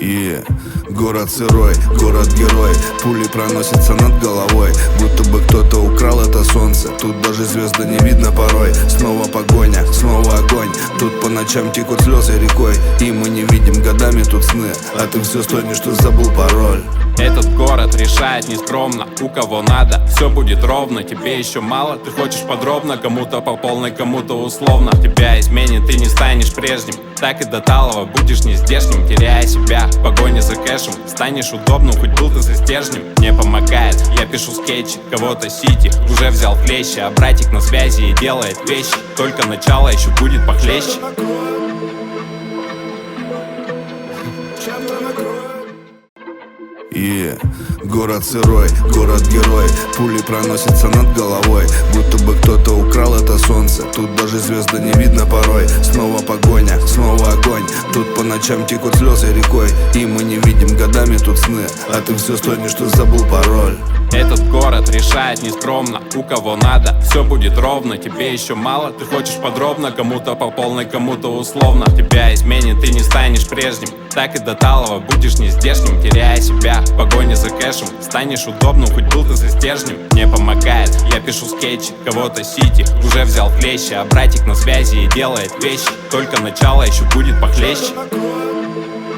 Город сырой, город-герой, пули проносятся над головой, будто бы кто-то украл это солнце. Тут даже звезды не видно порой. Снова погоня, снова огонь. Тут по ночам текут слезы рекой, и мы не видим годами тут сны. А ты все стонешь, что забыл пароль. Этот город решает нескромно, у кого надо, все будет ровно. Тебе еще мало, ты хочешь подробно, кому-то по полной, кому-то условно. Тебя изменит, ты не станешь прежним, так и до талого будешь нездешним. Теряя себя в погоне за кэшем, станешь удобным, хоть был ты со стержнем. Мне помогает, я пишу скетчи, кого-то сити уже взял клещи, а братик на связи и делает вещи. Только начало еще будет похлеще. Город сырой, город-герой, пули проносятся над головой, будто бы кто-то украл это солнце. Тут даже звезды не видно порой. Снова погоня, снова огонь. Тут по ночам текут слезы рекой, и мы не видим годами тут сны. А ты все стонешь, что забыл пароль. Этот город решает нескромно, у кого надо, все будет ровно. Тебе еще мало, ты хочешь подробно, кому-то по полной, кому-то условно. Тебя изменит, ты не станешь прежним, так и до талого будешь нездешним. Теряя себя в погоне за кэшем, станешь удобным, хоть был ты со стержнем. Мне помогает, я пишу скетчи, кого-то сити уже взял клещи, а братик на связи и делает вещи. Только начало еще будет похлеще.